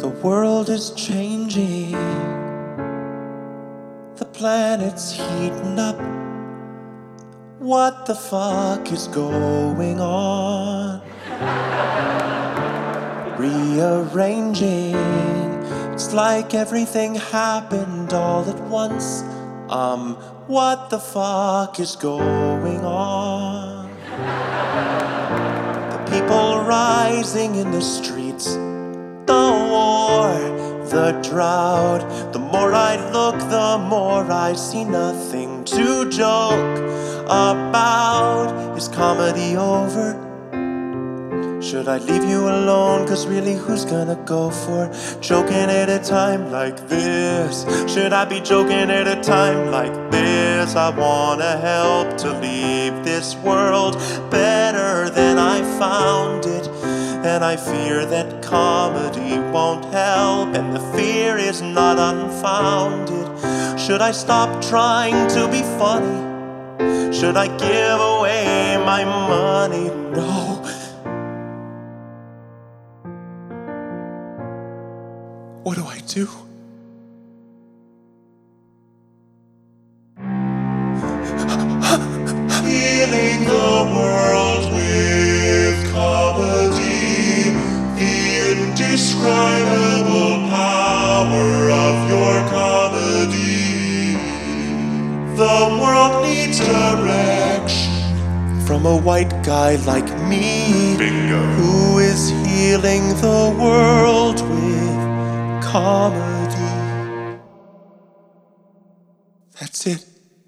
The world is changing, the planet's heating up. What the fuck is going on? Rearranging, it's like everything happened all at once. What the fuck is going on? The people rising in the streets, the war, the drought. The more I look, the more I see nothing to joke about. Is comedy over? Should I leave you alone? Cause really, who's gonna go for joking at a time like this? Should I be joking at a time like this? I wanna help to leave this world better than I found it. And I fear that comedy won't help, and the fear is not unfounded. Should I stop trying to be funny? Should I give away my money? No. What do I do? Healing the world with comedy, the indescribable power of your comedy. The world needs direction from a white guy like me. Bingo. Who is healing the world with comedy. That's it.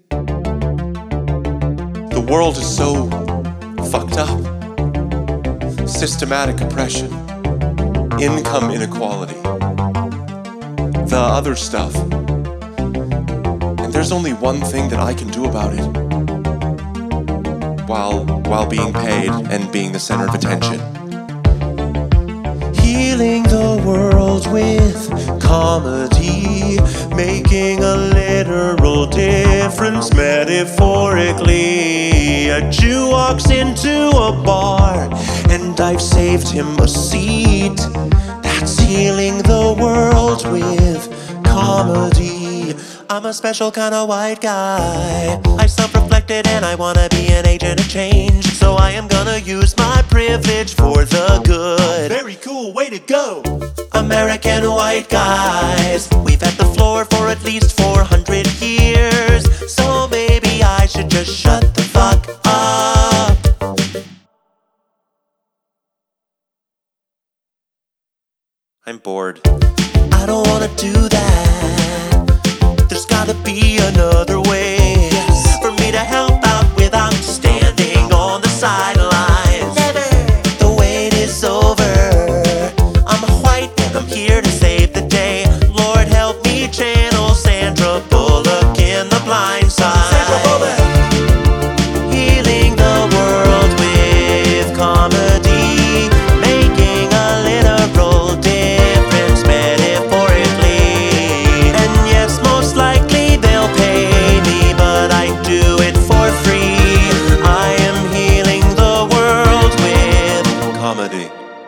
The world is so fucked up. Systematic oppression, income inequality, the other stuff. And there's only one thing that I can do about it, while being paid and being the center of attention. Healing the world with comedy, making a literal difference metaphorically. A Jew walks into a bar and I've saved him a seat. That's healing the world with comedy. I'm a special kind of white guy. I self-reflected and I wanna be an agent of change. So I am gonna use my privilege for the good. Very cool, way to go! American white guys, we've had the floor for at least 400 years. So maybe I should just shut the fuck up. I'm bored. I don't wanna do that. There's gotta be another way for me to help out without standing on the sidelines. The wait is over. I'm white and I'm here to save the day. Lord help me channel Sandra Bullock in The Blind Side. Healing the world with comedy, making a literal difference metaphorically. And yes, most likely they'll pay me, but I do it for free. I am healing the world with comedy.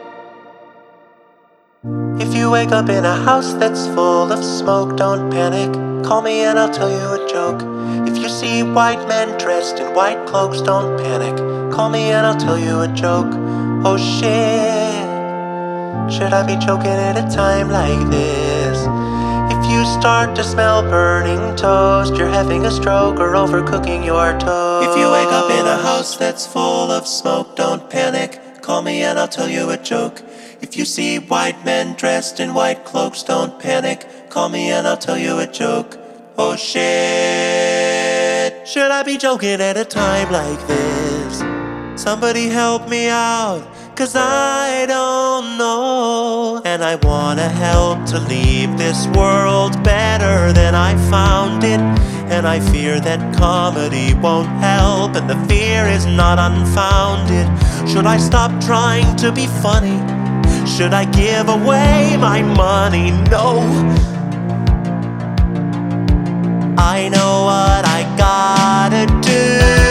If you wake up in a house that's full of smoke, don't panic. Call me and I'll tell you a joke. If you see white men dressed in white cloaks, don't panic. Call me and I'll tell you a joke. Oh shit, should I be joking at a time like this? If you start to smell burning toast, you're having a stroke or overcooking your toast. If you wake up in a house that's full of smoke, don't panic. Call me and I'll tell you a joke. If you see white men dressed in white cloaks, don't panic. Call me and I'll tell you a joke. Oh shit, should I be joking at a time like this? Somebody help me out, cause I don't know. And I wanna help to leave this world better than I found it. And I fear that comedy won't help, and the fear is not unfounded. Should I stop trying to be funny? Should I give away my money? No. I know what I gotta do.